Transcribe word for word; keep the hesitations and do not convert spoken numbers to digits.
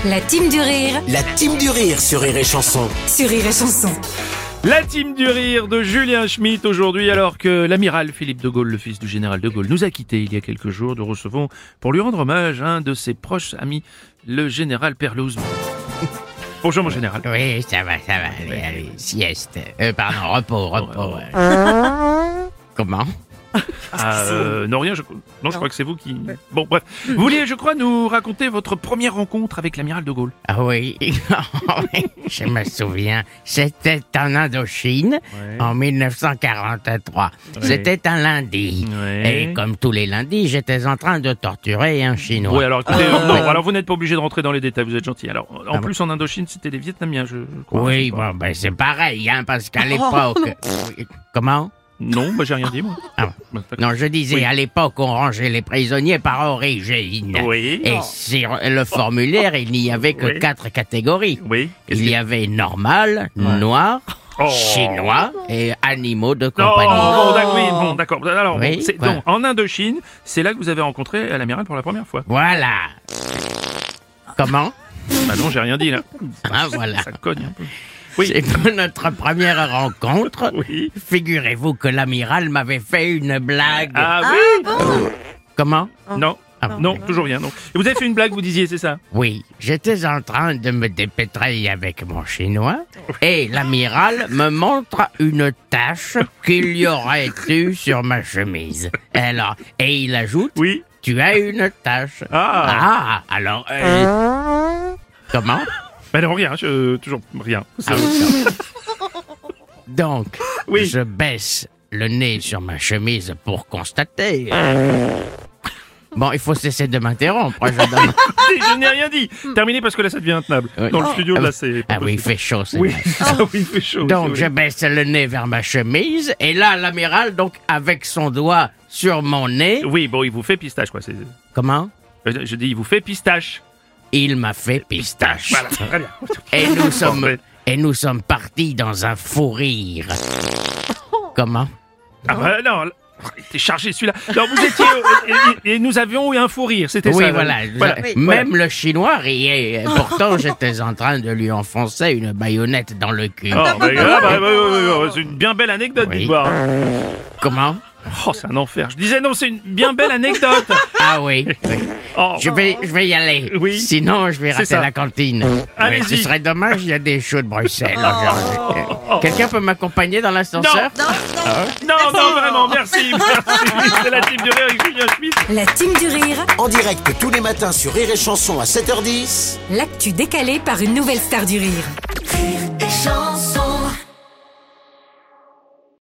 La team du rire La team du rire sur Rire et Chanson. sur Rire et Chanson. La team du rire de Julien Schmitt aujourd'hui, alors que l'amiral Philippe de Gaulle, le fils du général de Gaulle, nous a quittés il y a quelques jours. Nous recevons, pour lui rendre hommage, un de ses proches amis, le général Perlouz. Bonjour mon général. Oui, ça va, ça va. Allez, allez, sieste. Euh, pardon, repos, repos. Comment? Ah, euh, non rien, je, non, je crois que c'est vous qui... Bon, bref. Vous vouliez, je crois, nous raconter votre première rencontre avec l'amiral de Gaulle. Ah oui, oui, je me souviens. C'était en Indochine, Ouais. en mille neuf cent quarante-trois. C'était un lundi. Ouais. Et comme tous les lundis, j'étais en train de torturer un Chinois. Oui, alors écoutez, euh, non, alors vous n'êtes pas obligé de rentrer dans les détails, vous êtes gentil. Alors, en Ah plus, en Indochine, c'était des Vietnamiens, je, je crois. Oui, je sais pas. bon, ben c'est pareil, hein, parce qu'à l'époque... Comment? Non, bah j'ai rien dit, moi. Ah, Bah, d'accord. Non, je disais, Oui. à l'époque, on rangeait les prisonniers par origine. Oui. Et sur le formulaire, il n'y avait que Oui. quatre catégories. Oui. Qu'est-ce Il y que- avait normal, noir, Oh. chinois et animaux de Non, compagnie. bon, d'accord, oui, bon, d'accord. Alors, Oui, bon, c'est, quoi. donc, en Indochine, c'est là que vous avez rencontré l'amiral pour la première fois. Voilà. Comment? Bah non, j'ai rien dit, là. Ah, voilà. Ça cogne un peu. Oui. C'est pour notre première rencontre. Oui. Figurez-vous que l'amiral m'avait fait une blague. Ah oui. Comment? Non. Ah, Non, toujours rien, non. Et vous avez fait une blague, vous disiez, c'est ça? Oui, j'étais en train de me dépêtrer avec mon chinois et l'amiral me montre une tache qu'il y aurait eu sur ma chemise. Alors, et il ajoute, Oui. tu as une tache. Ah. Ah, alors, euh, comment? Bah non, rien, je, toujours rien. Ah oui, ça. Donc, Oui. je baisse le nez sur ma chemise pour constater. Bon, il faut cesser de m'interrompre. Je donne... Je n'ai rien dit. Terminé parce que là, ça devient intenable. Oui. Dans le studio, Ah, là, c'est... pas Ah oui, il possible. fait chaud, c'est Oui, vrai. ça, oui, il fait chaud. Donc, c'est je vrai. baisse le nez vers ma chemise, et là, l'amiral, donc, avec son doigt sur mon nez... Oui, bon, il vous fait pistache, quoi. C'est... Comment? Je, je dis, il vous fait pistache. Il m'a fait pistache. Voilà, très bien. Et nous sommes... Parfait. Et nous sommes partis dans un fou rire. Comment? Ah bah non, là, il était chargé celui-là. Non, vous étiez... euh, et, et nous avions eu un fou rire, c'était Oui, ça. là. voilà. Voilà. Je- Même le chinois riait. Pourtant, j'étais en train de lui enfoncer une baïonnette dans le cul. Oh, bah, ah, bah, bah, bah, bah, bah, c'est une bien belle anecdote, Oui. dites-moi. Comment? Oh, c'est un enfer. Je disais non, c'est une bien belle anecdote. Ah oui. oui. Oh. Je vais, je vais y aller. Oui. Sinon, je vais C'est rater ça. la cantine. Allez-y. Oui, ce serait dommage, il y a des shows de Bruxelles aujourd'hui. Quelqu'un peut m'accompagner dans l'ascenseur? Non, non, vraiment, merci, merci. C'est la team du rire avec Julien Schmitt. La team du rire, En direct tous les matins sur Rire et Chanson à sept heures dix. l'actu décalée par une nouvelle star du rire. Rire